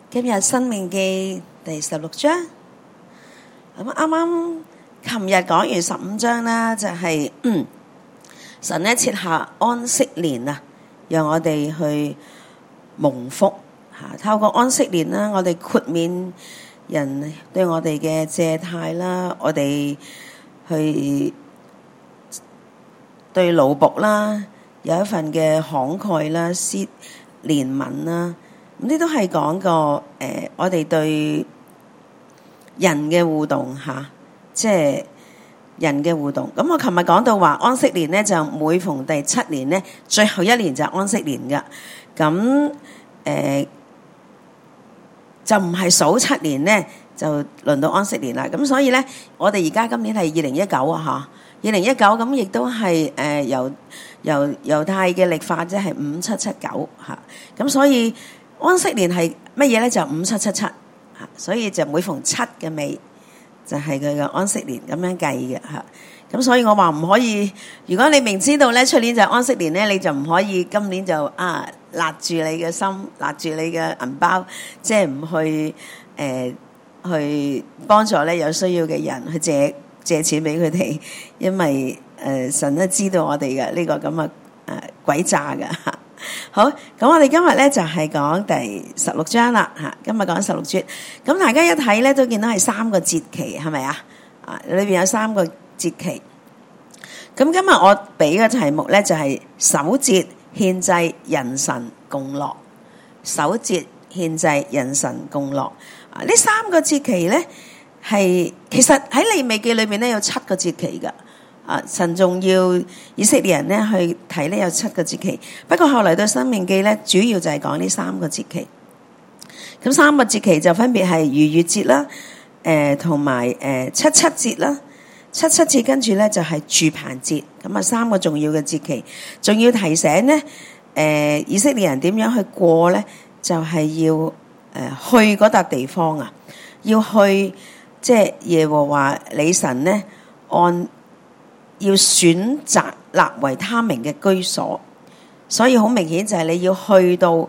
今日《申命記》第16章，咁啱啱琴日講完15章啦，就係、神咧設下安息年啊，讓我哋去蒙福嚇。透過安息年啦，我哋豁免人對我哋嘅借貸啦，我哋去對奴僕啦有一份嘅慷慨啦、施憐憫啦。咁呢都係講過我哋對人嘅互動嚇，即係人嘅互動。咁我琴日講到話安息年咧，就每逢第7年咧，最後一年就係安息年㗎。咁就唔係數7年咧，就輪到安息年啦。咁所以咧，我哋而家今年係2019啊嚇，2019咁亦都係由猶太嘅曆法即係5779嚇。咁所以安息年係乜嘢咧？就5777嚇，所以就每逢7嘅尾就係佢嘅安息年咁樣計嘅嚇。咁所以我話唔可以，如果你明知道咧出年就係安息年咧，你就唔可以今年就勒住你嘅心，勒住你嘅銀包，即係唔去去幫助咧有需要嘅人，去借錢俾佢哋，因為神都知道我哋嘅呢個咁嘅詭詐嘅嚇。好，咁我哋今日咧就係講第16章啦嚇。今日講16節，咁大家一睇咧都見到係3個節期，係咪啊？裏邊有3個節期。咁今日我俾嘅題目咧就係守節、獻祭、人神共樂。守節、獻祭、人神共樂。呢3個節期咧係其實喺利未記裏邊咧有7個節期㗎。神仲要以色列人咧去睇咧有7個節期，不過後嚟到申命記咧主要就係講呢3個節期。咁3個節期就分別係逾越節啦，同埋七七節啦。七七節跟住咧就係住棚節，咁啊3個重要嘅節期，仲要提醒咧以色列人點樣去過咧，就係要去嗰笪地方啊，要去即係耶和華你神咧要選擇立為他名嘅居所，所以好明顯就係你要去到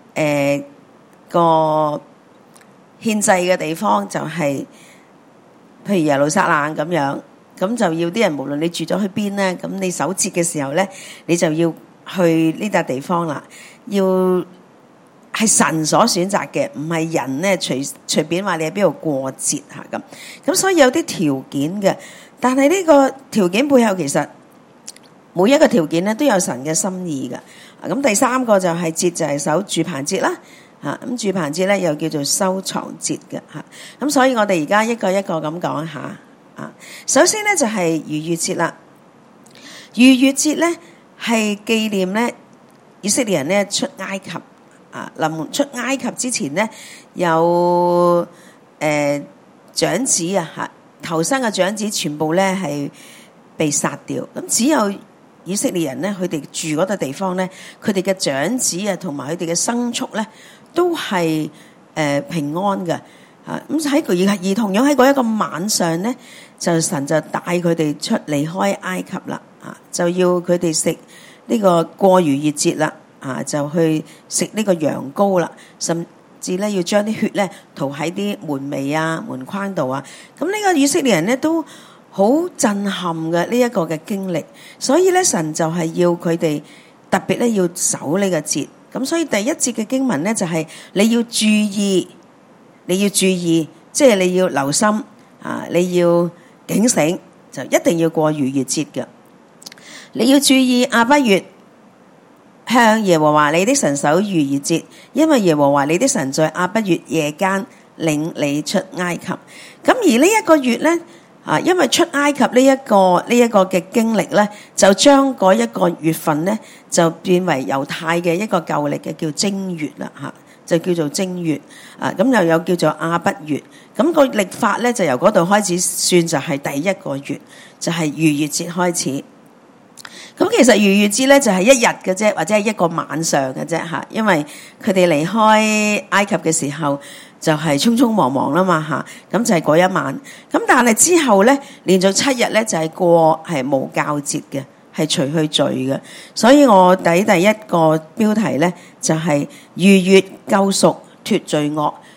個獻祭嘅地方，就係譬如耶路撒冷咁樣，咁就要啲人無論你住咗去邊咧，咁你守節嘅時候咧，你就要去呢笪地方啦，要係神所選擇嘅，唔係人咧隨便話你喺邊度過節嚇咁所以有啲條件嘅。但係呢個條件背後其實每一個條件咧都有神嘅心意嘅。咁第3個就係節，就係守住棚節啦。咁住棚節咧又叫做收藏節嘅嚇。咁所以我哋而家一個一個咁講下。首先咧就係逾越節啦。逾越節咧係紀念咧以色列人咧出埃及。臨出埃及之前咧有長子嚇。頭生嘅長子全部咧係被殺掉，咁只有以色列人咧，佢哋住嗰笪地方咧，佢哋嘅長子同埋佢哋嘅牲畜咧，都係平安嘅。咁喺而同樣喺嗰一個晚上咧，就神就帶佢哋出離開埃及啦，就要佢哋食呢個過逾越節啦，就去食呢個羊羔啦，甚至咧要將啲血咧塗喺啲門楣門框度啊！咁呢個以色列人咧都好震撼嘅呢一個嘅經歷，所以咧神就係要佢哋特別咧要守呢個節。咁所以第1節嘅經文咧就係你要注意，即係你要留心你要警醒，就一定要過逾越節嘅。你要注意亞筆月。向耶和華你的神守逾越節，因為耶和華你的神在亞筆月夜間領你出埃及。咁而呢一個月咧，因為出埃及呢一個嘅經歷咧，就將嗰一個月份咧就變為猶太嘅一個舊曆嘅叫正月啦就叫做正月。咁又有叫做亞筆月。咁個曆法咧就由嗰度開始算，就係第1個月，就係逾越節開始。咁其實逾越節咧就係1日嘅啫，或者係1個晚上嘅啫因為佢哋離開埃及嘅時候就係匆匆忙忙啦嘛咁就係嗰一晚。咁但係之後咧連續7日咧就係過係無酵節嘅，係除去罪嘅。所以我第一個標題咧就係逾越救贖脫罪惡，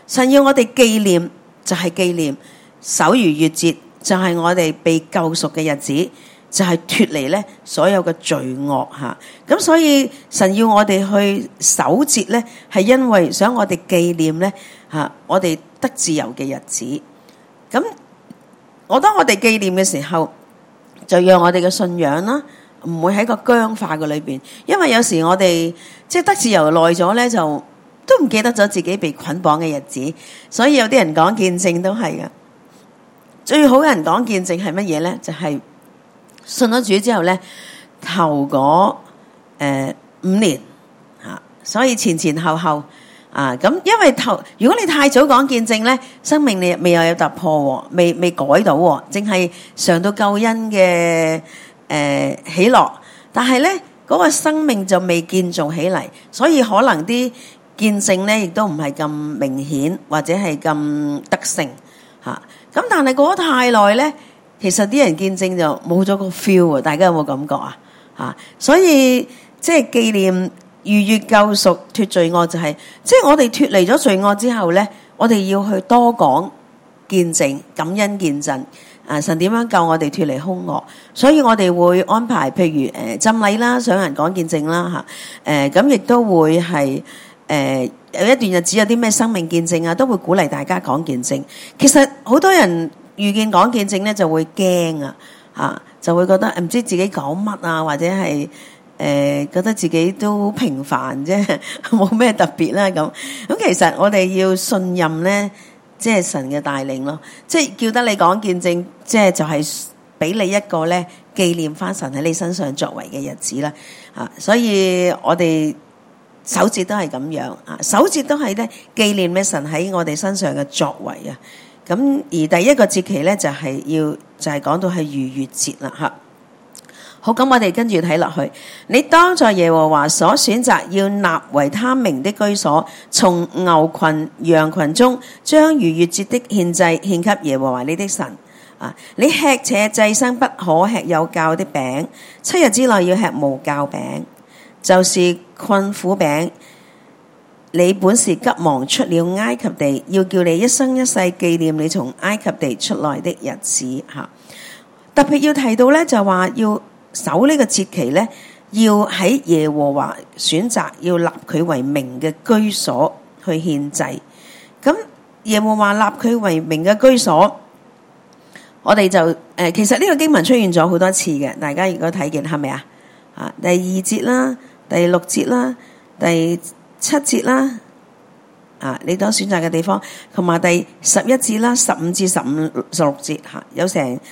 神要我哋紀念就係紀念，守逾越節就係我哋被救贖嘅日子，就係脫離咧所有嘅罪惡吓。咁所以神要我哋去守節咧，係因為想我哋紀念咧吓我哋得自由嘅日子。咁當我哋紀念嘅時候，就讓我哋嘅信仰啦，唔會喺個僵化嘅裏邊。因為有時我哋即係得自由耐咗咧，就都唔記得咗自己被捆綁嘅日子。所以有啲人講見證都係嘅。最好人講見證係乜嘢咧？就係信咗主之後咧，頭嗰5年吓，所以前前後後啊，咁因為如果你太早講見證咧，生命你未有突破，未改到，淨係嘗到救恩嘅喜樂，但係咧嗰個生命就未建造起嚟，所以可能啲見證咧亦都唔係咁明顯，或者係咁得勝吓。咁但係過咗太耐咧，其實啲人見證就冇咗個 feel 啊！大家有冇感覺啊？吓，所以即係紀念逾越救贖脫罪惡，就係即係我哋脫離咗罪惡之後咧，我哋要去多講見證、感恩見證啊！神點樣救我哋脫離兇惡，所以我哋會安排譬如浸禮啦、上人講見證啦吓，咁亦都會係有一段日子有啲咩生命見證啊，都會鼓勵大家講見證。其實好多人遇見講見證咧，就會驚啊，就會覺得唔知自己講乜啊，或者係覺得自己都平凡啫，冇咩特別啦咁。其實我哋要信任咧，即係神嘅帶領咯。即係叫得你講見證，即係就係俾你一個咧紀念翻神喺你身上作為嘅日子啦。所以我哋守節都係咁樣啊，守節都係咧紀念咩神喺我哋身上嘅作為啊。咁而第一個節期咧就係講到係逾越節啦吓。好，咁我哋跟住睇落去，你當在耶和華所選擇要立為他名的居所，從牛群羊群中將逾越節的獻祭獻給耶和華你的神啊。你吃且祭牲不可吃有酵的餅，7日之內要吃無酵餅，就是困苦餅。你本是急忙出了埃及地，要叫你一生一世紀念你從埃及地出來的日子吓。特別要提到咧，就話要守呢個節期咧，要喺耶和華選擇要立佢為名嘅居所去獻祭。咁耶和華立佢為名嘅居所，我哋就其實呢個經文出現咗好多次嘅，大家如果睇見係咪啊？第2節啦，第6節啦，第7節啦，你當選擇嘅地方，同埋第11節啦、15至15、16節吓，有成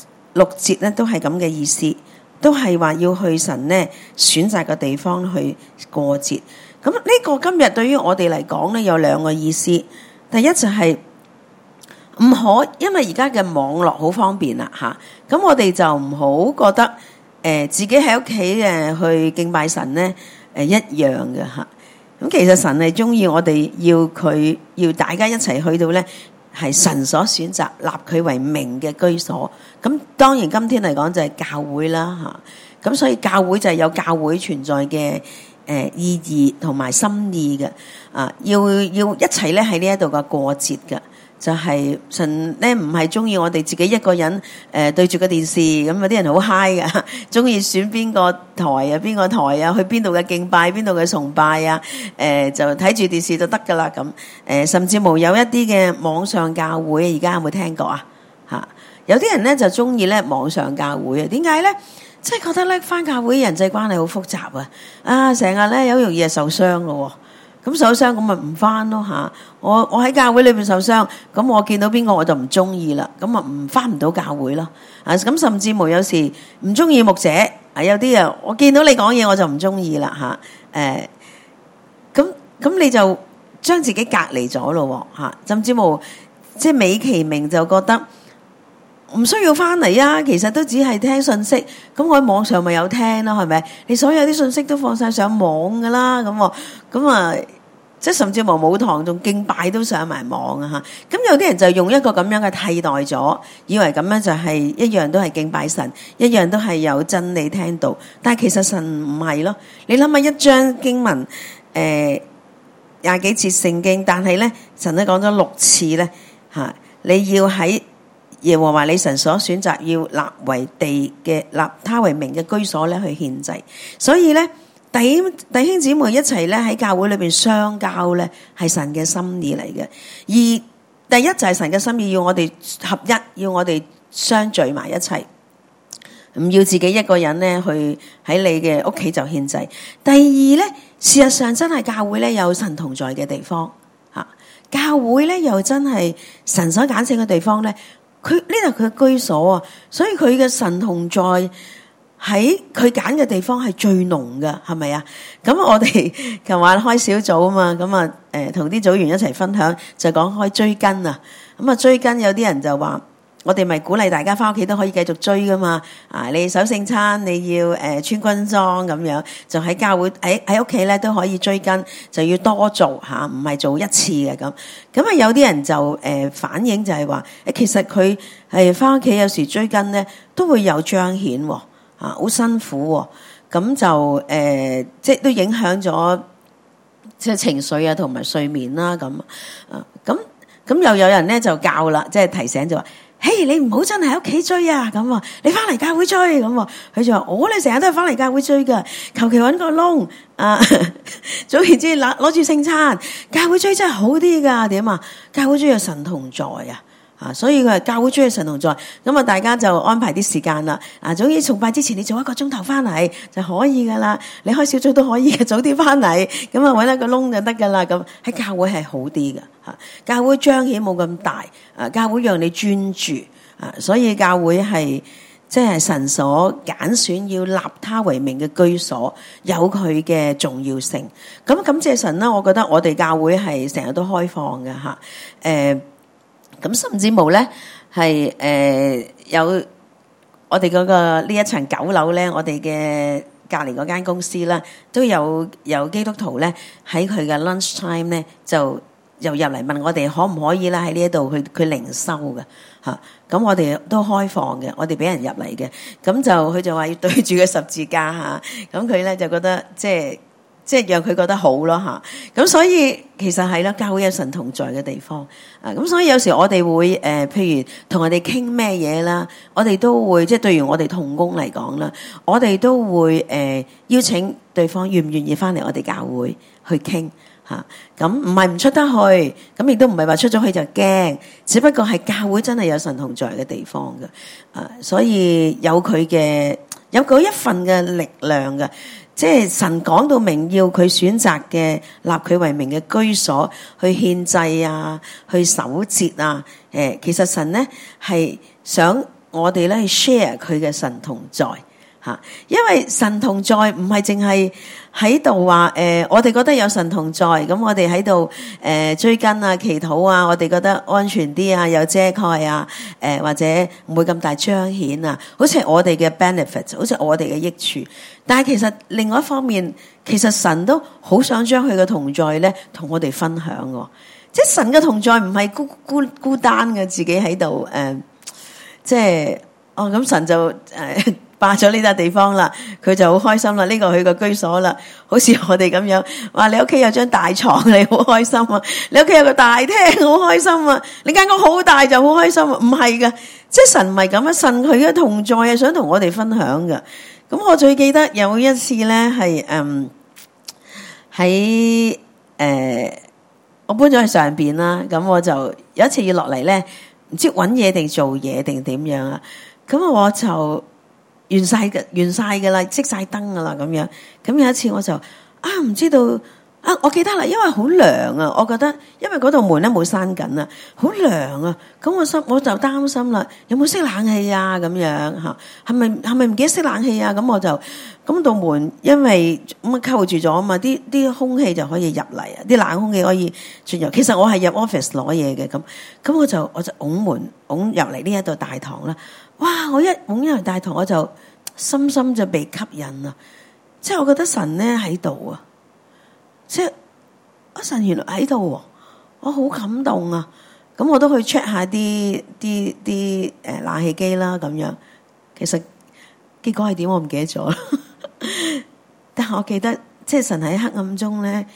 6節咧，都係咁嘅意思，都係話要去神咧選擇嘅地方去過節。咁呢個今日對於我哋嚟講咧，有2個意思。第一就係唔可，因為而家嘅網絡好方便啦吓，咁我哋就唔好覺得自己喺屋企去敬拜神咧一樣嘅吓。咁其實神係中意我哋要大家一齊去到咧，係神所選擇立佢為名嘅居所。咁當然今天嚟講就係教會啦吓，咁所以教會就係有教會存在嘅意義同埋心意嘅要一齊咧喺呢一度嘅過節嘅。就係神咧唔係中意我哋自己一個人對住個電視，咁有啲人好 high 噶，中意選邊個台啊，邊個台啊，去邊度嘅敬拜，邊度嘅崇拜啊，就睇住電視就得噶啦咁。甚至冇有一啲嘅網上教會，而家有冇聽過啊？吓，有啲人咧就中意咧網上教會啊？點解咧？即係覺得咧返教會人際關係好複雜啊！成日咧有容易係受傷咯。咁受傷咁咪唔返咯吓，我喺教會裏邊受傷，咁我見到邊個我就唔中意啦，咁啊唔返唔到教會咯。咁甚至乎有時唔中意牧者，有啲我見到你講嘢我就唔中意啦吓。咁你就將自己隔離咗咯吓，甚至乎即係美其名就覺得唔需要返嚟啊，其實都只係聽信息，咁我喺網上咪有聽咯，係咪？你所有啲信息都放晒上網噶啦，咁啊。即係甚至乎冇堂仲敬拜都上埋網啊吓，咁有啲人就用一個咁樣嘅替代咗，以為咁樣就係一樣都係敬拜神，一樣都係有真理聽到，但係其實神唔係咯。你諗下一章經文， 廿幾節聖經，但係咧神都講咗6次咧嚇，你要喺耶和華你神所選擇要立為地嘅立他為名嘅居所咧去獻祭。所以咧弟兄姊妹一齊咧喺教會裏邊相交咧係神嘅心意嚟嘅。而第一就係神嘅心意，要我哋合一，要我哋相聚埋一齊。唔要自己一個人咧去喺你嘅屋企就獻祭。第二咧，事實上真係教會咧有神同在嘅地方嚇，教會咧又真係神所揀選嘅地方咧，佢呢度佢嘅居所啊，所以佢嘅神同在喺佢揀嘅地方係最濃嘅，係咪啊？咁我哋琴晚開小組啊嘛，咁啊同啲組員一齊分享，就講開追根啊，咁啊追根有啲人就話。我哋咪鼓勵大家翻屋企都可以繼續追噶嘛，你守聖餐，你要穿軍裝咁樣，就喺教會喺屋企咧都可以追根，就要多做嚇，唔係做一次嘅咁。咁啊有啲人就反映就係話，其實佢係翻屋企有時追根咧都會有彰顯喎，好辛苦喎，咁就即係都影響咗即係情緒啊同埋睡眠啦咁。咁又有人咧就教啦，即係提醒就話。嘿，你唔好真係喺屋企追啊！咁啊，你翻嚟教會追咁啊。佢就話：我哋成日都係翻嚟教會追噶，求其揾個窿啊，總言之攞住聖餐，教會追真係好啲噶。點啊？教會追有神同在啊！所以佢係教會追有神同在。咁啊，大家就安排啲時間啦。總之崇拜之前你做1個鐘頭翻嚟就可以噶啦。你開小組都可以嘅，早啲翻嚟，咁啊揾一個窿就得噶啦。咁喺教會係好啲噶。教會彰顯冇咁大，教會讓你專注，所以教會係即係神所揀選要立他為名嘅居所，有佢嘅重要性。咁感謝神啦，我覺得我哋教會係成日都開放嘅吓，咁甚至冇咧係有我哋嗰個呢一層9樓咧，我哋嘅隔離嗰間公司啦，都有基督徒咧喺佢嘅 lunch time 咧就入嚟問我哋可唔可以啦喺呢一度去靈修嘅嚇，咁我哋都開放嘅，我哋俾人入嚟嘅，咁就佢就話要對住個十字架嚇，咁佢咧就覺得即係讓佢覺得好咯嚇，咁所以其實係啦，教會有神同在嘅地方啊，咁所以有時我哋會譬如同人哋傾咩嘢啦，我哋都會即係對於我哋同工嚟講啦，我哋都會邀請對方願唔願意翻嚟我哋教會去傾。咁唔係唔出得去，咁亦都唔係話出咗去就驚，只不過係教會真係有神同在嘅地方嘅，所以有佢嘅有嗰一份嘅力量嘅，即係神講到明要佢選擇嘅立佢為名嘅居所去獻祭啊，去守節啊，其實神咧係想我哋咧去 share 佢嘅神同在。因為神同在唔係淨係喺度話我哋覺得有神同在，咁我哋喺度追根啊、祈禱啊，我哋覺得安全啲啊，有遮蓋啊，或者唔會咁大彰顯啊，好似係我哋嘅 benefit， 好似我哋嘅益處。但係其實另外一方面，其實神都好想將佢嘅同在咧同我哋分享喎。即係神嘅同在唔係孤單嘅，自己喺度即係咁神就霸咗呢笪地方啦，佢就好開心啦，呢個佢個居所啦，好似我哋咁樣，哇！你屋企有張大床，你好開心啊；你屋企有個大廳，好開心啊；你間屋好大就好開心啊。唔係噶，即係神唔係咁啊，神佢嘅同在係想同我哋分享噶。咁我最記得有一次咧，係喺我搬咗去上邊啦，咁我就有一次要落嚟咧，唔知揾嘢定做嘢定點樣啊，咁我就完晒嘅啦，熄晒燈噶啦咁樣。咁有一次我就唔知道我記得啦，因為好涼啊，我覺得因為嗰度門咧冇閂緊啊，好涼啊。咁我就擔心啦，有冇熄冷氣啊？咁樣嚇，係咪唔記得熄冷氣啊？咁道門因為咁扣住咗啊嘛，啲空氣就可以入嚟啊，啲冷空氣可以進入。其實我係入 office 攞嘢嘅，咁我就拱門拱入嚟呢一度大堂啦。哇！我一拱入大堂，我就深深就被吸引啦。即係我覺得神咧喺度啊，即係神原來喺度，我好感動啊！咁我都去 check 下啲冷氣機啦，咁樣。其實結果係點我唔記得咗啦。但係我記得，即係神喺黑暗中咧，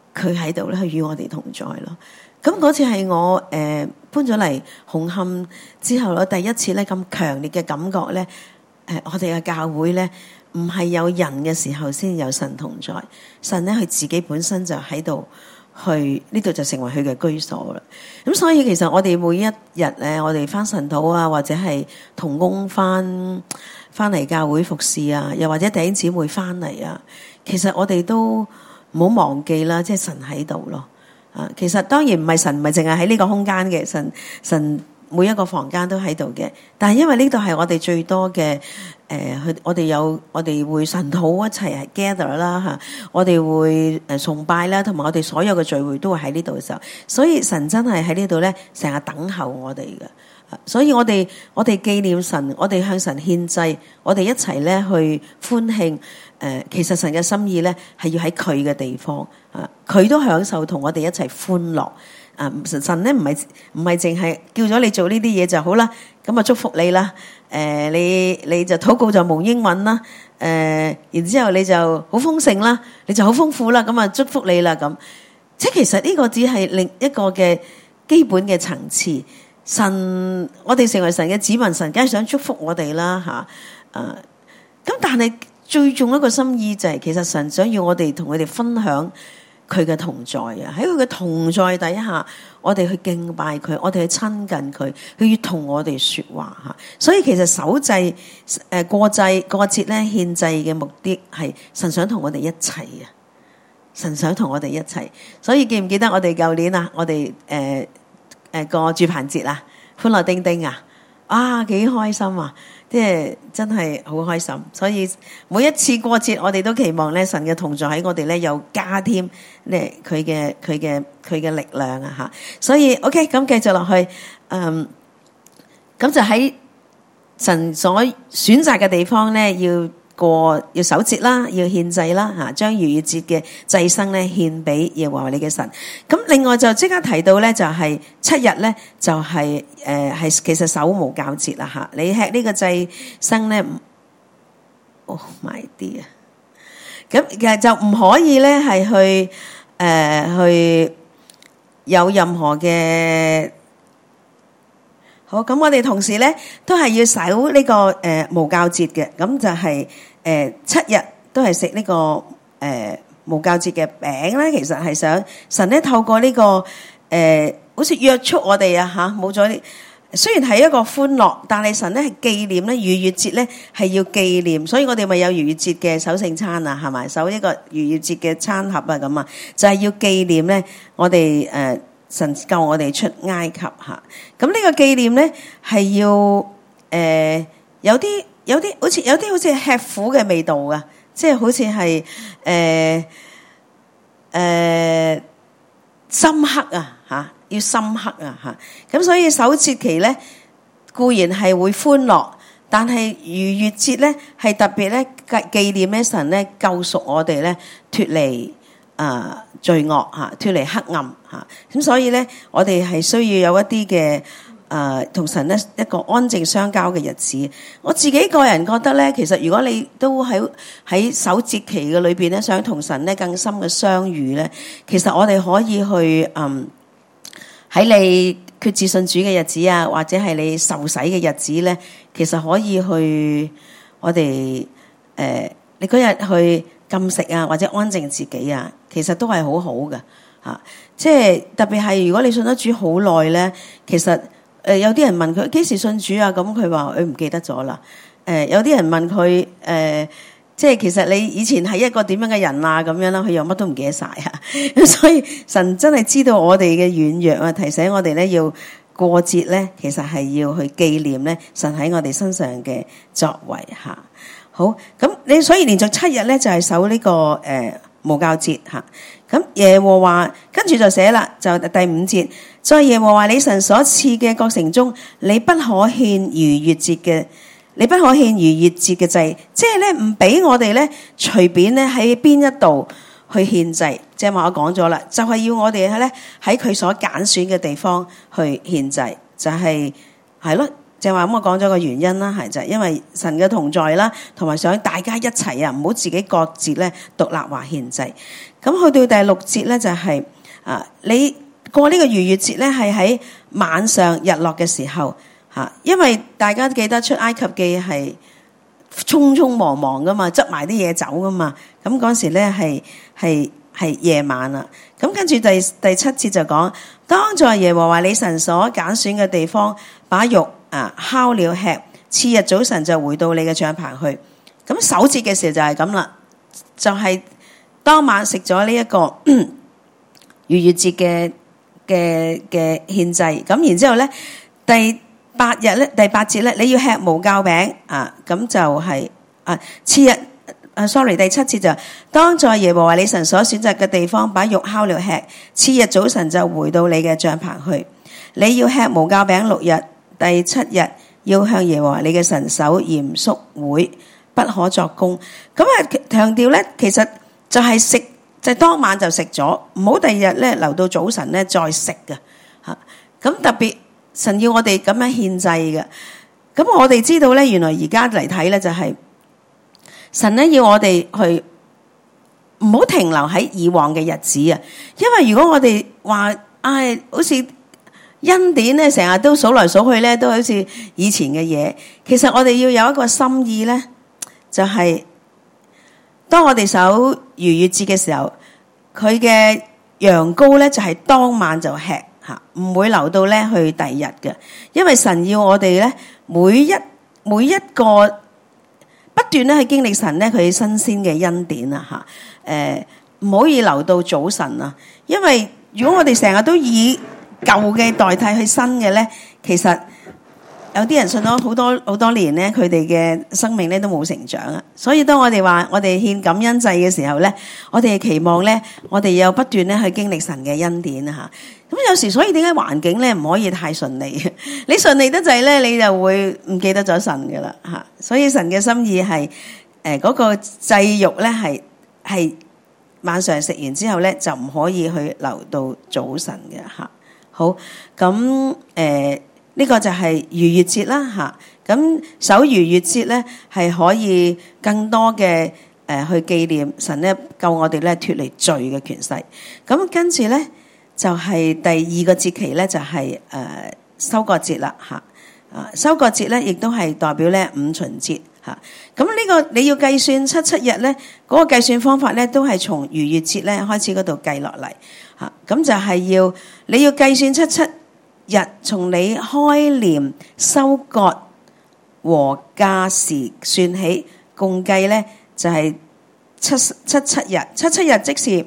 佢喺度咧，去與我哋同在咯。咁嗰次係我搬咗嚟紅磡之後咧，第一次咧咁強烈嘅感覺咧，我哋嘅教會咧唔係有人嘅時候先有神同在，神咧佢自己本身就喺度，去呢度就成為佢嘅居所啦。咁所以其實我哋每一日咧，我哋返神土啊，或者係同工返嚟教會服侍啊，又或者弟兄姊妹返嚟啊，其實我哋都唔好忘記啦，即係神喺度咯。其實當然唔係神，唔係淨係喺呢個空間嘅，神每一個房間都喺度嘅。但係因為呢度係我哋最多嘅，我哋會神土一齊係 gather 啦嚇，我哋會崇拜啦，同埋我哋所有嘅聚會都會喺呢度嘅時候，所以神真係喺呢度咧，成日等候我哋嘅。所以我哋紀念神，我哋向神獻祭，我哋一齊咧去歡慶。其實神嘅心意咧係要喺佢嘅地方，佢都享受同我哋一齊歡樂。神咧唔係淨係叫咗你做呢啲嘢就好啦，咁啊祝福你啦。你就禱告就蒙應允啦。然之後你就好豐盛啦，你就好豐富啦，咁啊祝福你啦咁。即係其實呢個只係另一個嘅基本嘅層次。神，我哋成為神嘅子民，神梗係想祝福我哋啦嚇。咁但係最重要一個心意就係，其實神想要我哋同佢哋分享佢嘅同在啊！喺佢嘅同在底下，我哋去敬拜佢，我哋去親近佢，佢要同我哋說話嚇。所以其實守祭、過節咧獻祭嘅目的係神想同我哋一齊啊！神想同我哋一齊。所以記唔記得我哋舊年啊？我哋過住棚節啊，歡樂丁丁啊，幾開心啊！即係真係好開心，所以每一次過節，我哋都期望咧神嘅同在喺我哋咧又加添咧佢嘅力量啊吓。所以 OK， 咁繼續落去，咁就喺神所選擇嘅地方咧，要守節啦，要獻祭啦吓，將逾越節嘅祭牲咧獻俾耶和華你嘅神。咁另外就即刻提到咧，就係7日咧，就係其實守無酵節啦吓。你吃呢個祭牲咧，Oh my dear，咁其實就唔可以咧係去有任何嘅。好，咁我哋同時咧都係要守呢個無酵節嘅，咁就係7日都係食呢個無酵節嘅餅咧。其實係想神咧透過呢個好似約束我哋啊吓，冇咗。雖然係一個歡樂，但係神咧係紀念咧逾越節咧係要紀念，所以我哋咪有逾越節嘅守聖餐啊，係咪守一個逾越節嘅餐盒啊咁啊，就係要紀念咧我哋神救我哋出埃及吓，咁呢個紀念咧係要有啲好似吃苦嘅味道啊，即係好似係深刻啊吓，要深刻啊吓，咁所以守節期咧固然係會歡樂，但係逾越節咧係特別咧紀念咧神咧救贖我哋咧脫離罪惡吓，脫離黑暗吓，咁所以咧，我哋係需要有一啲嘅同神咧一個安靜相交嘅日子。我自己個人覺得咧，其實如果你都喺守節期嘅裏邊咧，想同神咧更深嘅相遇咧，其實我哋可以去喺你決志信主嘅日子啊，或者係你受洗嘅日子咧，其實可以去我哋你嗰日去禁食啊，或者安靜自己啊，其實都係好好嘅吓。即係特別係如果你信得主好耐咧，其實有啲人問佢幾時信主啊，咁佢話佢唔記得咗啦。有啲人問佢即係其實你以前係一個點樣嘅人啊，咁樣啦，佢又乜都唔記得晒啊。咁所以神真係知道我哋嘅軟弱啊，提醒我哋咧要過節咧，其實係要去紀念咧神喺我哋身上嘅作為吓。好，咁你所以連續7日咧就係守呢個無酵節吓。咁耶和華跟住就寫啦，就第5節，在耶和華你神所賜嘅各城中，你不可獻逾越節嘅祭，即係咧唔俾我哋咧隨便咧喺邊一度去獻祭。即係話我講咗啦，就係要我哋咧喺佢所揀選嘅地方去獻祭，就係咯。 正話咁我講咗個原因啦，係就係因為神嘅同在啦，同埋想大家一齊啊，唔好自己各自咧獨立話獻祭。咁去到第6節咧就係你過呢個逾越節咧係喺晚上日落嘅時候嚇，因為大家記得出埃及記係匆匆忙忙噶嘛，執埋啲嘢走噶嘛，咁嗰時咧係夜晚啦。咁跟住第7節就講，當在耶和華你神所揀選嘅地方，把肉烤了吃，次日早晨就回到你嘅帳棚去。咁首節嘅時候就係咁啦，就係當晚食咗呢一個逾越節嘅獻祭。咁然之後咧，第8節咧，你要吃無酵餅咁就係次日。sorry， 第7節就當在耶和華你神所選擇嘅地方，把肉烤了吃，次日早晨就回到你嘅帳棚去。你要吃無酵餅6日，第7日要向耶和華你嘅神守嚴肅會，不可作工。咁強調咧，其實就係食，就係當晚就食咗，唔好第二日咧留到早晨咧再食嘅嚇。咁特別神要我哋咁樣獻祭嘅。咁我哋知道咧，原來而家嚟睇咧就係、神咧要我哋去唔好停留喺以往嘅日子啊，因為如果我哋話好似恩典咧成日都數來數去咧都好似以前嘅嘢，其實我哋要有一個心意咧，就係當我哋守逾越節嘅時候，佢嘅羊羔咧就係當晚就吃吓，唔會留到咧去第二日嘅，因為神要我哋咧每一個不斷咧去經歷神咧佢新鮮嘅恩典啊吓，唔可以留到早晨啊，因為如果我哋成日都以舊嘅代替去新嘅咧，其實有啲人信咗好多年咧，佢哋嘅生命咧都冇成長啊。所以當我哋話我哋獻感恩祭嘅時候咧，我哋期望咧，我哋又不斷咧去經歷神嘅恩典啊吓。咁有時所以點解環境咧唔可以太順利？你順利得滯咧，你就會唔記得咗神噶啦吓。所以神嘅心意係嗰個祭肉咧係晚上食完之後咧就唔可以去留到早晨嘅吓。好，咁呢個就係逾越節啦吓。咁守逾越節咧係可以更多嘅去紀念神咧救我哋咧脫離罪嘅權勢。咁跟住咧就係第2個節期咧就係收割節啦吓。收割節咧亦都係代表咧五旬節吓。咁呢個你要計算七日咧，嗰個計算方法咧都係從逾越節咧開始嗰度計落嚟吓。咁就係你要計算七日，從你開鐮收割和價時算起，共計咧就係七日。七日即是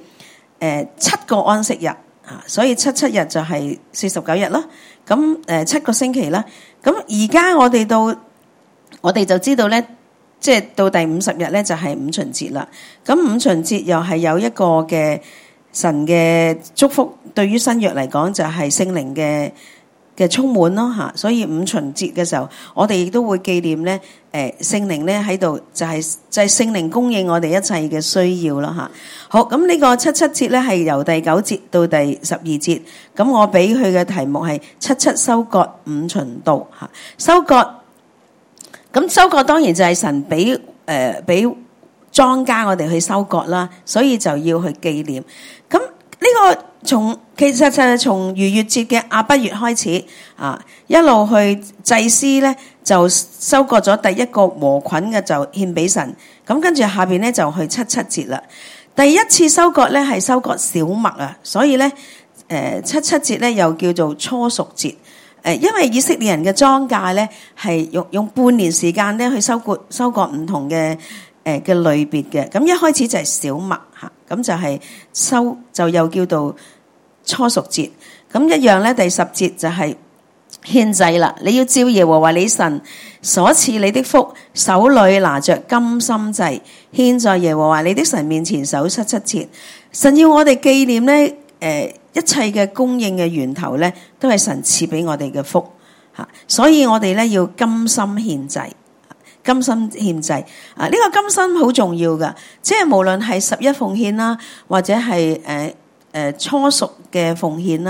7個安息日啊，所以七日就係49日啦。咁7個星期啦。咁而家我哋就知道咧，即係到第50日咧就係五旬節啦。咁五旬節又係有一個嘅神嘅祝福，對於新約嚟講就係聖靈嘅充滿咯吓。所以五旬節嘅時候，我哋亦都會紀念咧，聖靈咧喺度就係聖靈供應我哋一切嘅需要啦吓。好，咁呢個七節咧係由第9節到第12節，咁我俾佢嘅題目係七收割五旬到吓。收割，咁收割當然就係神俾莊稼我哋去收割啦，所以就要去紀念。咁呢個其實就係從逾越節嘅亞筆月開始一路去祭司咧就收割咗第一個禾捆嘅就獻俾神。咁跟住下邊咧就去七節啦。第一次收割咧係收割小麥啊，所以咧七節咧又叫做初熟節。因為以色列人嘅莊稼咧係用半年時間咧去收割唔同嘅類別嘅。咁一開始就係小麥吓，咁就係就又叫做初熟節。咁一樣咧，第10節就係獻祭啦。你要照耶和華你神所賜你的福，手裏拿着甘心祭，獻在耶和華你的神面前守七節。神要我哋紀念咧，一切嘅供應嘅源頭咧，都係神賜俾我哋嘅福吓。所以我哋咧要甘心獻祭，甘心獻祭呢個甘心好重要噶，即係無論係11奉獻啦，或者係初熟嘅奉獻啦，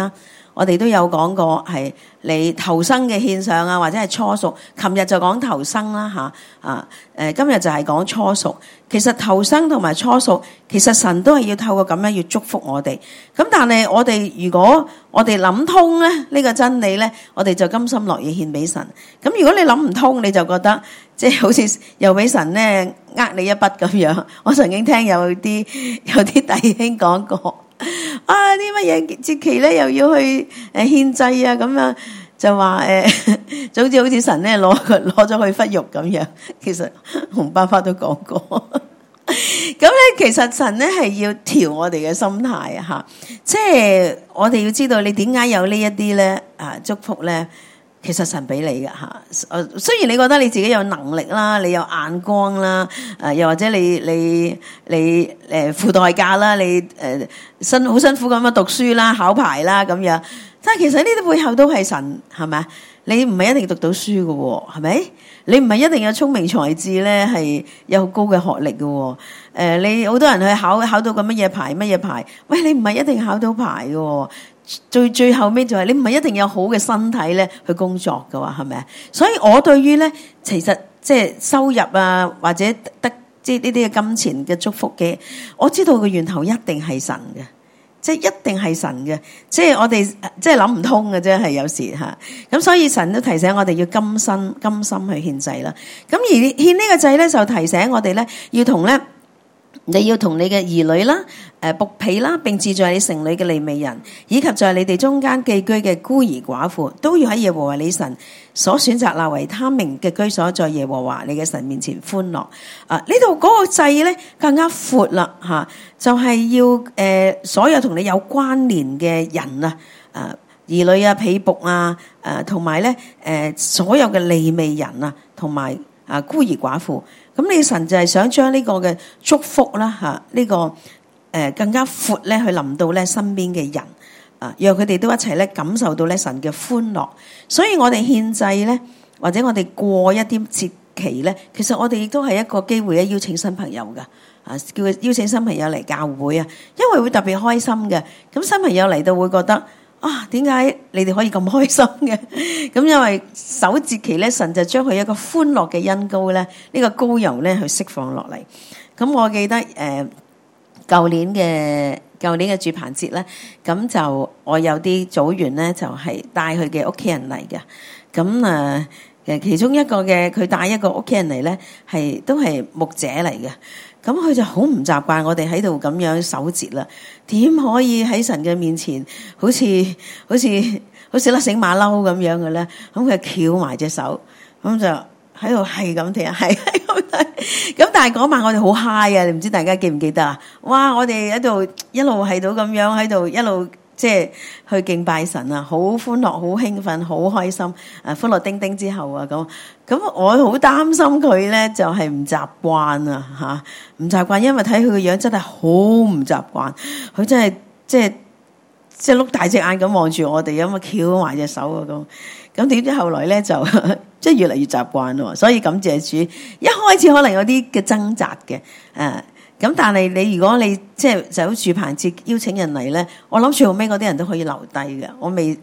我哋都有講過係你頭生嘅獻上啊，或者係初熟。琴日就講頭生啦今日就係講初熟。其實頭生同埋初熟，其實神都係要透過咁樣要祝福我哋。咁但係我哋如果我哋諗通咧呢個真理咧，我哋就甘心樂意獻俾神。咁如果你諗唔通，你就覺得即係好似又俾神咧呃你一筆咁樣。我曾經聽有啲弟兄講過。啲乜嘢節期咧又要去獻祭啊，咁樣就話就好似神咧攞咗去忽肉咁樣。其實洪爸爸都講過，咁咧其實神咧係要調我哋嘅心態啊，即係我哋要知道你點解有呢一啲咧祝福咧。其實神俾你嘅雖然你覺得你自己有能力啦，你有眼光啦，又或者你付代價啦，你好辛苦咁樣讀書啦、考牌啦咁樣，但係其實呢啲背後都係神，係咪？你唔係一定讀到書嘅喎，係咪？你唔係一定有聰明才智咧，係有高嘅學歷嘅喎。你好多人去考到個乜嘢牌，喂，你唔係一定考到牌嘅喎。最後尾就係你唔係一定有好嘅身體咧去工作嘅話，係咪？所以我對於咧，其實即係收入啊，或者得即係呢啲嘅金錢嘅祝福嘅，我知道個源頭一定係神嘅，即係一定係神嘅，即係我哋即係諗唔通嘅啫，係有時吓。咁所以神都提醒我哋要甘心去獻祭啦。咁而獻呢個祭咧，就提醒我哋咧你要同你嘅兒女啦、僕婢啦，並置在你城裏嘅利未人，以及在你哋中間寄居嘅孤兒寡婦，都要喺耶和華你神所選擇立為他名嘅居所，在耶和華你嘅神面前歡樂。呢度嗰個祭咧更加闊啦吓，就係要所有同你有關聯嘅人啊，兒女啊、婢僕啊，同埋咧所有嘅利未人啊，同埋孤兒寡婦。咁你神就係想將呢個嘅祝福啦呢個更加闊咧去臨到咧身邊嘅人讓佢哋都一齊咧感受到咧神嘅歡樂。所以我哋獻祭咧，或者我哋過一啲節期咧，其實我哋亦都係一個機會咧邀請新朋友噶叫佢邀請新朋友嚟教會啊，因為會特別開心嘅。咁新朋友嚟到會覺得點解你哋可以咁開心嘅？咁因為守節期咧，神就將佢一個歡樂嘅恩膏咧，呢個羔羊咧去釋放落嚟。咁我記得舊年嘅住棚節咧，咁就我有啲組員咧就係帶佢嘅屋企人嚟嘅。咁其中一個嘅佢帶一個屋企人嚟咧，都係牧者嚟嘅。咁佢就好唔習慣我哋喺度咁樣守節啦，點可以喺神嘅面前好似甩繩馬騮咁樣嘅咧？咁佢翹埋隻手，咁就喺度係咁聽，係咁睇。咁但係嗰晚我哋好 high 啊！你唔知大家記唔記得啊？哇！我哋喺度一路係到咁樣喺度一路即係去敬拜神啊，好歡樂、好興奮、好開心。歡樂叮叮之後啊，咁我好擔心佢咧，就係唔習慣啊嚇，唔習慣，因為睇佢個樣真係好唔習慣，佢真係即係碌大隻眼咁望住我哋，咁啊翹埋隻手啊咁點知後來咧就即係越嚟越習慣咯，所以感謝主。一開始可能有啲嘅掙扎嘅，咁但係你如果你即係就好住棚節邀請人嚟咧，我諗最後尾嗰啲人都可以留低嘅。我未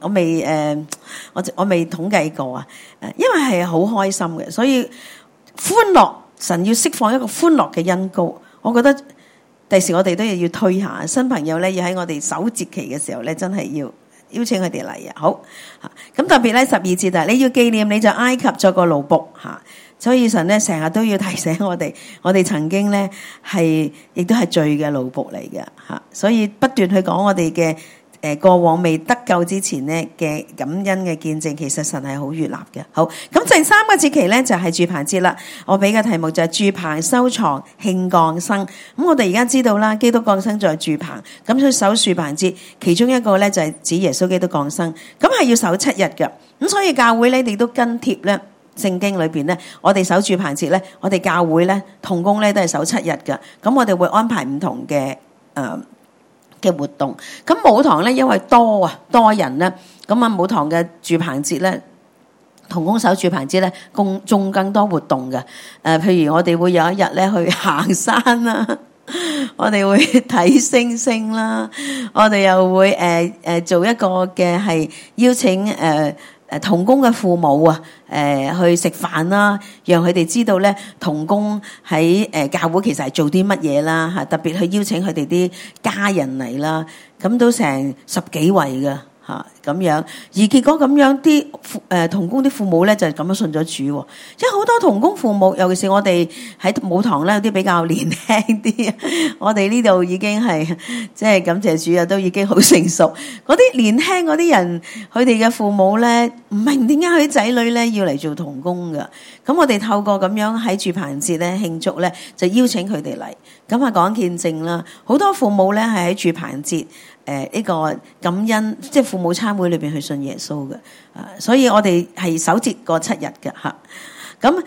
統計過啊，因為係好開心嘅，所以歡樂，神要釋放一個歡樂嘅恩膏。我覺得第時我哋都要推下新朋友咧，要喺我哋守節期嘅時候咧，真係要邀請佢哋嚟啊！好，咁特別咧12節啊，你要紀念你在埃及作過奴僕吓。所以神咧成日都要提醒我哋曾經咧亦都係罪嘅奴僕嚟嘅吓，所以不斷去講我哋嘅過往未得救之前咧嘅感恩嘅見證，其實神係好悅納嘅。好，咁第3個節期咧就係住棚節啦。我俾嘅題目就係住棚收藏慶降生。咁我哋而家知道啦，基督降生在住棚，咁所以守住棚節，其中一個咧就係指耶穌基督降生，咁係要守7日嘅。咁所以教會咧亦都跟貼咧。聖經裏邊咧，我哋守住棚節咧，我哋教會咧同工咧都係守7日嘅。咁我哋會安排唔同嘅活動。咁母堂咧，因為多人咧，咁啊母堂嘅住棚節咧，同工守住棚節咧，仲更多活動嘅。譬如我哋會有一日咧去行山啦， 我哋會睇星星啦，我哋又會做一個嘅係邀請同工嘅父母啊，去食飯啦，讓佢哋知道咧同工喺教會其實係做啲乜嘢啦嚇，特別去邀請佢哋啲家人嚟啦，咁都成10幾位㗎。咁樣，而結果咁樣啲同工啲父母咧就咁樣信咗主，因為好多同工父母，尤其是我哋喺母堂咧有啲比較年輕啲，我哋呢度已經係即係感謝主啊，都已經好成熟。嗰啲年輕嗰啲人，佢哋嘅父母咧唔明點解佢啲仔女咧要嚟做同工㗎。咁我哋透過咁樣喺住棚節咧慶祝咧，就邀請佢哋嚟，咁啊講見證啦。好多父母咧係喺住棚節。呢個感恩，即係父母餐會裏邊去信耶穌嘅，所以我哋係守節過7日嘅嚇。咁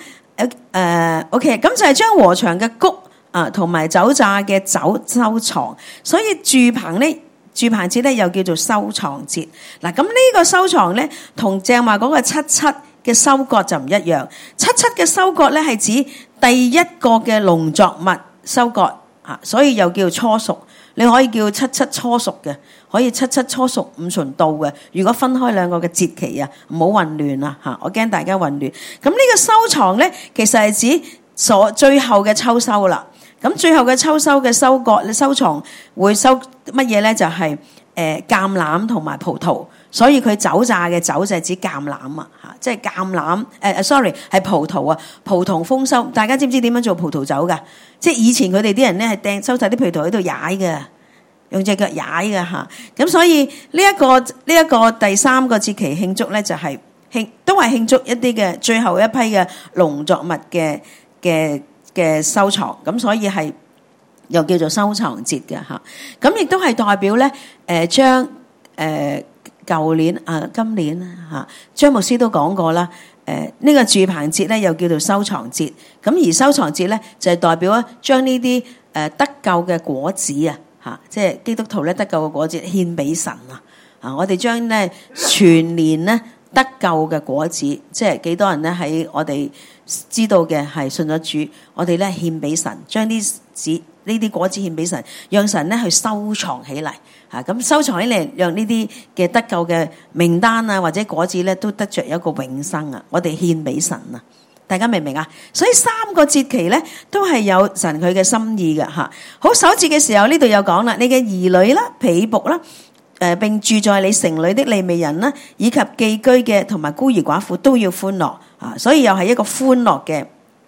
OK，咁就係將禾場嘅穀同埋酒榨嘅酒收藏，所以住棚節咧又叫做收藏節。嗱，咁呢個收藏咧同正話嗰個7嘅收割就唔一樣。7嘅收割咧係指第一個嘅農作物收割所以又叫初熟。你可以叫7初熟嘅，可以7初熟5旬到嘅。如果分開兩個嘅節期啊，唔好混亂啊嚇！我驚大家混亂。咁呢個收藏咧，其實係指最後嘅秋收啦。咁最後嘅秋收嘅收割，你收藏會收乜嘢咧？就係橄欖同埋葡萄。所以佢酒榨嘅酒就係指橄欖啊嚇，即係橄欖sorry 係葡萄啊，葡萄豐收。大家知唔知點樣做葡萄酒㗎？即係以前佢哋啲人咧係收晒啲葡萄喺度踩嘅，用隻腳踩嘅嚇。咁所以呢一個第3個節期慶祝咧，就係都係慶祝一啲嘅最後一批嘅農作物嘅收藏。咁所以係又叫做收藏節嘅嚇。咁亦都係代表咧將舊年今年嚇，張牧師都講過啦。呢個住棚節咧又叫做收藏節。咁而收藏節咧就係代表咧將呢啲得救嘅果子嚇，即係基督徒咧得救嘅果子獻俾神啊！我哋將咧全年咧得救嘅果子，即係幾多人咧喺我哋知道嘅係信咗主，我哋咧獻俾神，將呢啲果子獻俾神，讓神咧去收藏起嚟。咁收藏起嚟，讓呢啲嘅得救嘅名單或者果子咧，都得着一個永生啊！我哋獻俾神啊！大家明唔明啊？所以3個節期咧，都係有神佢嘅心意嘅嚇。好，守節嘅時候呢度有講啦，你嘅兒女啦、婢僕啦，並住在你城裏的利未人啦，以及寄居嘅同埋孤兒寡婦都要歡樂啊！所以又係一個歡樂嘅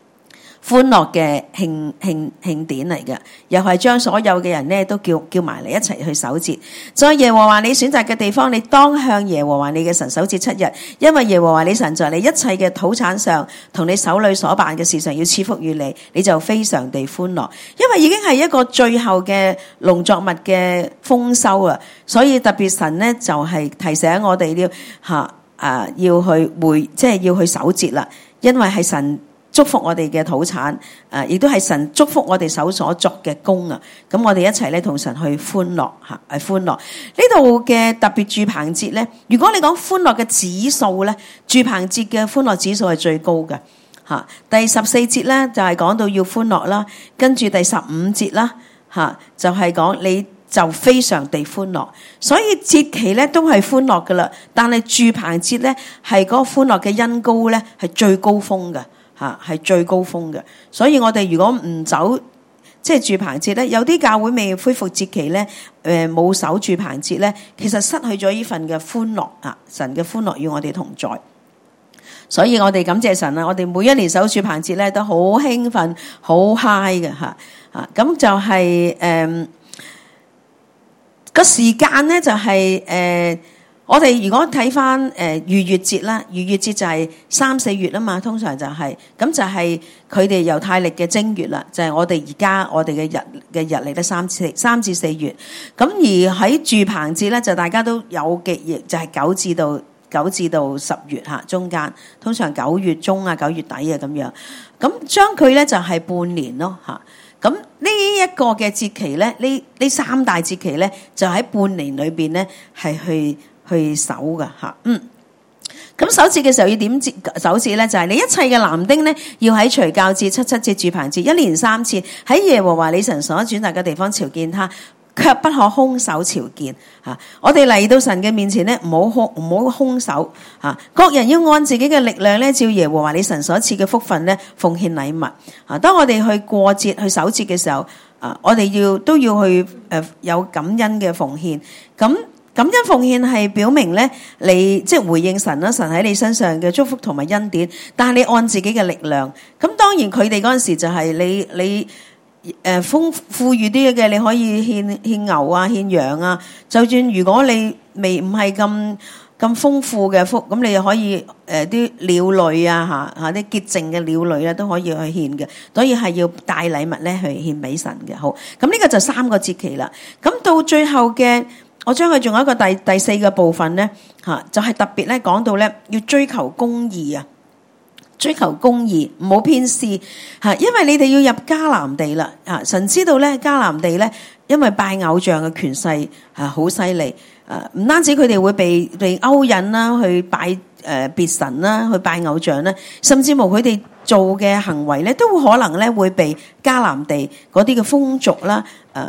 慶典嚟嘅，又係將所有嘅人咧都叫埋嚟一齊去守節。在耶和華你選擇嘅地方，你當向耶和華你嘅神守節7日，因為耶和華你神在你一切嘅土產上，同你手裏所辦嘅事上要賜福於你，你就非常地歡樂。因為已經係一個最後嘅農作物嘅豐收啊，所以特別神咧就係提醒我哋要去守節啦，因為係神祝福我哋嘅土產，亦都係神祝福我哋手所作嘅工啊！咁我哋一齊咧同神去歡樂嚇，係歡樂。呢度嘅特別住棚節咧，如果你講歡樂嘅指數咧，住棚節嘅歡樂指數係最高嘅嚇。第14節咧就係講到要歡樂啦，跟住第15節啦嚇，就係講你就非常地歡樂。所以節期咧都係歡樂噶啦，但係住棚節咧係嗰個歡樂嘅恩膏咧係最高峰嘅。係最高峰嘅，所以我哋如果唔走即係住棚節咧，有啲教會未恢復節期咧，冇守住棚節咧，其實失去咗呢份嘅歡樂啊！神嘅歡樂與我哋同在，所以我哋感謝神啊！我哋每一年守住棚節咧都好興奮、好 high 嘅嚇啊！咁就係個時間咧就係我哋如果睇翻逾越節啦，逾越節就係3、4月啊嘛，通常就係咁就係佢哋猶太曆嘅正月啦，就係我哋而家我哋嘅日曆咧3至4月。咁而喺住棚節咧，就大家都有記憶，就係9至到10月嚇中間，通常9月中啊、9月底啊咁樣。咁將佢咧就係半年咯嚇。咁呢一個嘅節期咧，呢3大節期咧，就喺半年裏邊咧係去守噶嚇， 咁守節嘅時候要點守節咧？就係你一切嘅男丁咧，要喺除酵節、七七節、住棚節一連3次喺耶和華你神所轉達嘅地方朝見他，卻不可空手朝見。我哋嚟到神嘅面前咧，唔好空手。各人要按自己嘅力量咧，照耶和華你神所賜嘅福分咧，奉獻禮物。當我哋去過節、去守節嘅時候，我哋都要去有感恩嘅奉獻。咁感恩奉獻係表明咧，你即係回應神啦，神喺你身上嘅祝福同埋恩典。但係你按自己嘅力量，咁當然佢哋嗰陣時就係你富裕啲嘅，你可以獻牛啊、獻羊啊。就算如果你唔係咁豐富嘅福，咁你又可以啲鳥類啊啲潔淨嘅鳥類啊都可以去獻嘅。所以係要帶禮物咧去獻俾神嘅。好，咁呢個就3個節期啦。咁到最後嘅，我將佢仲有一個第4個部分咧，就係特別咧講到咧要追求公義啊。追求公義，唔好偏私，因為你哋要入迦南地啦。神知道咧迦南地咧，因為拜偶像嘅權勢好犀利。唔單止佢哋會被勾引啦，去拜別神啦，去拜偶像啦，甚至乎佢哋做嘅行為咧，都可能咧會被迦南地嗰啲嘅風俗啦、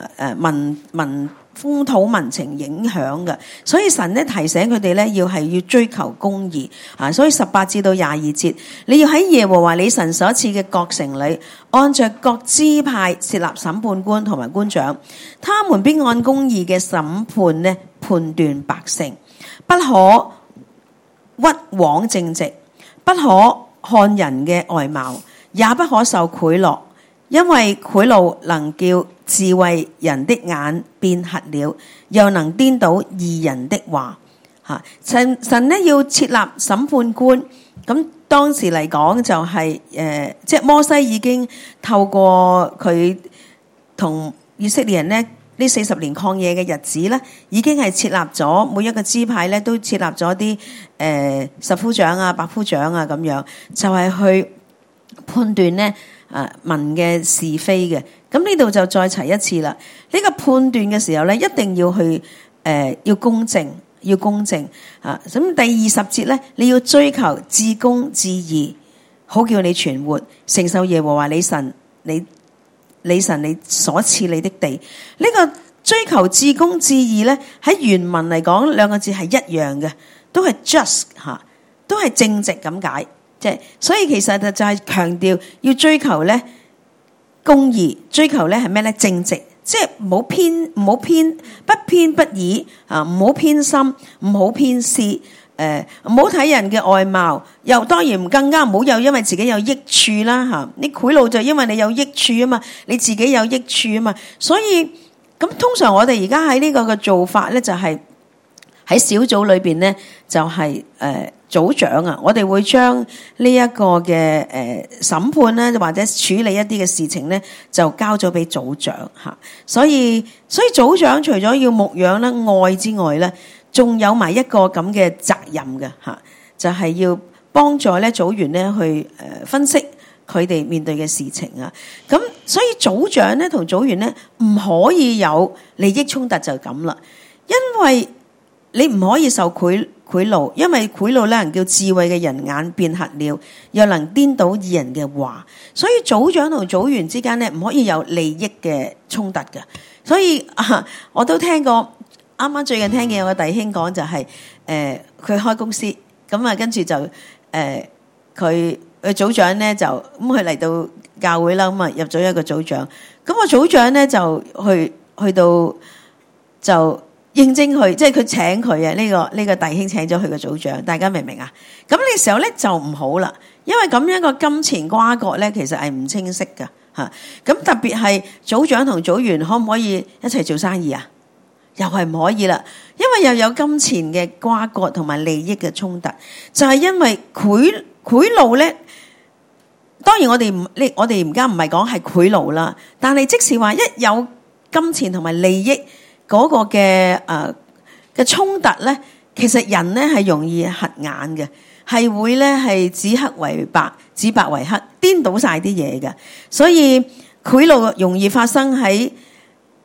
風土民情影響嘅。所以神咧提醒佢哋咧，要追求公義。所以18至到22節，你要喺耶和華你神所賜嘅各城裏，按着各支派設立審判官同埋官長，他們必按公義嘅審判咧判斷百姓，不可屈枉正直，不可看人嘅外貌，也不可受賄賂，因為賄賂能叫智慧人的眼變瞎了，又能顛倒義人的話。神咧要設立審判官，咁當時嚟講就係即係摩西已經透過佢同以色列人咧呢40年曠野嘅日子咧，已經係設立咗每一個支派咧都設立咗啲十夫長啊、百夫長啊咁樣，就係去判斷咧民嘅是非嘅。咁呢度就再提一次啦。呢個判斷嘅時候咧，一定要去要公正，要公正啊。咁第20節咧，你要追求至公至義，好叫你存活，承受耶和華你神你所賜你的地。呢個追求至公至義咧，喺原文嚟講兩個字係一樣嘅，都係 just 都係正直咁解。即係所以其實就係強調要追求咧公義，追求咧係咩咧？正直，即係唔好偏，不偏不倚啊！唔好偏心，唔好偏私，唔好睇人嘅外貌，又當然更加唔好有因為自己有益處啦吓。你賄賂就因為你有益處啊嘛，你自己有益處啊嘛，所以咁通常我哋而家喺呢個嘅做法咧，就係喺小組裏邊咧，就係組長啊，我哋會將呢一個嘅審判咧，或者處理一啲嘅事情咧，就交咗俾組長吓。所以組長除咗要牧養咧愛之外咧，仲有埋一個咁嘅責任嘅吓，就係要幫助咧組員咧去分析佢哋面對嘅事情啊。咁所以組長咧同組員咧唔可以有利益衝突就咁啦，因為你唔可以受賄賂，因為賄賂咧能叫智慧嘅人眼變瞎了，又能顛倒義人嘅話。所以組長同組員之間咧唔可以有利益嘅衝突嘅。所以我都聽過，啱啱最近聽見有個弟兄講就係佢開公司咁啊，跟住就佢組長咧就咁佢嚟到教會啦，咁啊入咗一個組長，咁個組長咧就去到就應徵佢，即係佢請佢啊！呢個弟兄請咗佢個組長，大家明唔明啊？咁呢個時候咧就唔好啦，因為咁樣個金錢瓜葛咧，其實係唔清晰噶吓。咁特別係組長同組員可唔可以一齊做生意啊？又係唔可以啦，因為又有金錢嘅瓜葛同埋利益嘅衝突，就係因為賄賂咧。當然我哋而家唔係講係賄賂啦，但係即使話一有金錢同埋利益嗰個嘅衝突咧，其實人咧係容易瞎眼嘅，係會咧係指黑為白，指白為黑，顛倒晒啲嘢嘅。所以賄賂容易發生喺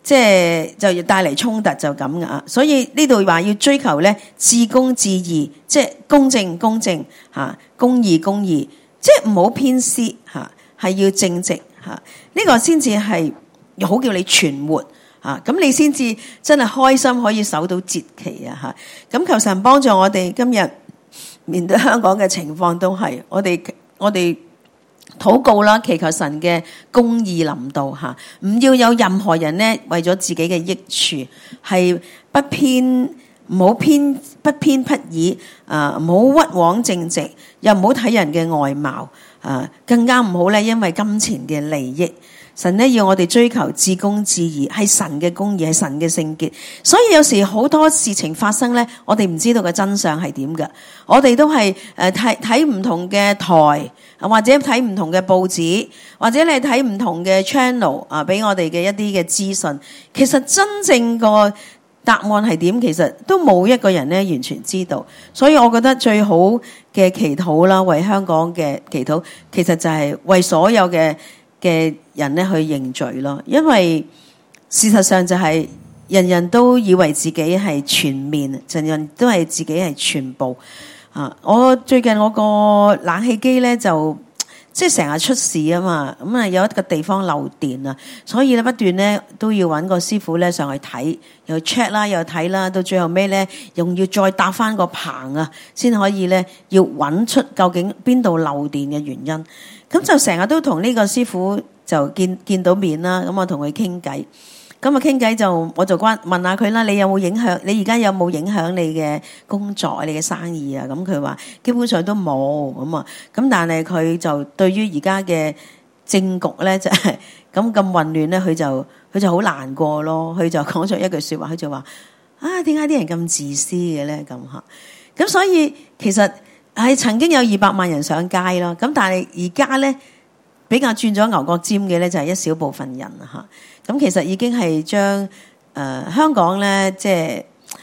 即係就要帶嚟衝突就咁噶。所以呢度話要追求咧至公至義，即係公正嚇，公義，即係唔好偏私嚇，係要正直嚇，呢個先至係好叫你存活嚇，咁你先至真係開心可以守到節期啊嚇。咁求神幫助我哋今日面對香港嘅情況都係我哋禱告啦，祈求神嘅公義臨到嚇，唔要有任何人咧為咗自己嘅益處，係不偏不倚啊，唔好屈枉正直，又唔好睇人嘅外貌啊，更加唔好咧因為金錢嘅利益。神咧要我哋追求至公至義，係神嘅公義，係神嘅聖潔。所以有時好多事情發生咧，我哋唔知道嘅真相係點㗎。我哋都係睇唔同嘅台，或者睇唔同嘅報紙，或者你睇唔同嘅 channel 啊，俾我哋嘅一啲嘅資訊。其實真正個答案係點，其實都冇一個人咧完全知道。所以我覺得最好嘅祈禱啦，為香港嘅祈禱，其實就係為所有嘅人咧去認罪咯。因為事實上就係人人都以為自己係全面，人人都係自己係全部啊。我最近我個冷氣機咧就即係成日出事啊嘛，咁啊有一個地方漏電啊，所以咧不斷咧都要揾個師傅咧上去睇，又 check 啦，又睇啦，到最後尾咧仲要再搭翻個棚啊，先可以咧要揾出究竟邊度漏電嘅原因。咁就成日都同呢個師傅就見到面啦，咁我同佢傾偈，咁啊傾偈就我就問下佢啦，你有冇影響？你而家有冇影響你嘅工作、你嘅生意啊？咁佢話基本上都冇咁啊，咁但係佢就對於而家嘅政局咧，就係咁混亂咧，佢就好難過咯。佢就講咗一句説話，佢就話啊，點解啲人咁自私嘅咧？咁嚇，咁所以其實係曾經有200萬人上街咯，咁但係而家咧比較轉咗牛角尖嘅咧，就係一小部分人嚇。咁其實已經係將香港咧，即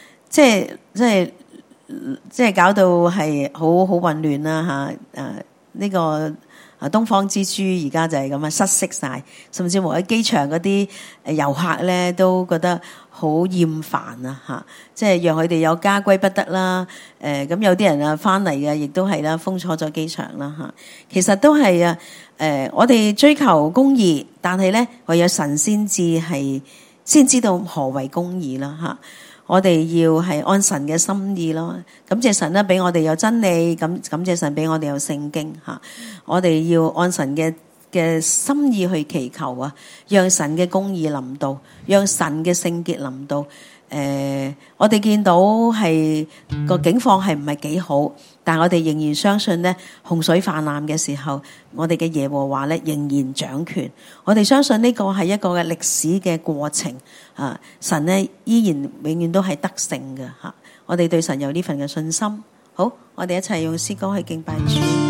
係搞到係好混亂啦嚇。呢個東方之珠而家就係咁啊，失色晒，甚至乎喺機場嗰啲遊客咧都覺得好厭煩啊嚇，即係讓佢哋有家歸不得啦。咁有啲人啊翻嚟嘅，亦都係啦，封鎖咗機場啦嚇。其實都係啊，我哋追求公義，但係咧唯有神先知道何為公義啦嚇。我哋要係按神嘅心意咯，感謝神咧俾我哋有真理，感謝神俾我哋有聖經嚇。我哋要按神嘅心意去祈求啊，讓神嘅公義臨到，讓神嘅聖潔臨到。我哋見到係個境況係唔係幾好，但我哋仍然相信咧，洪水泛濫嘅時候，我哋嘅耶和華咧仍然掌權。我哋相信呢個係一個嘅歷史嘅過程啊，神咧依然永遠都係得勝嘅嚇。我哋對神有呢份嘅信心。好，我哋一齊用詩歌去敬拜主。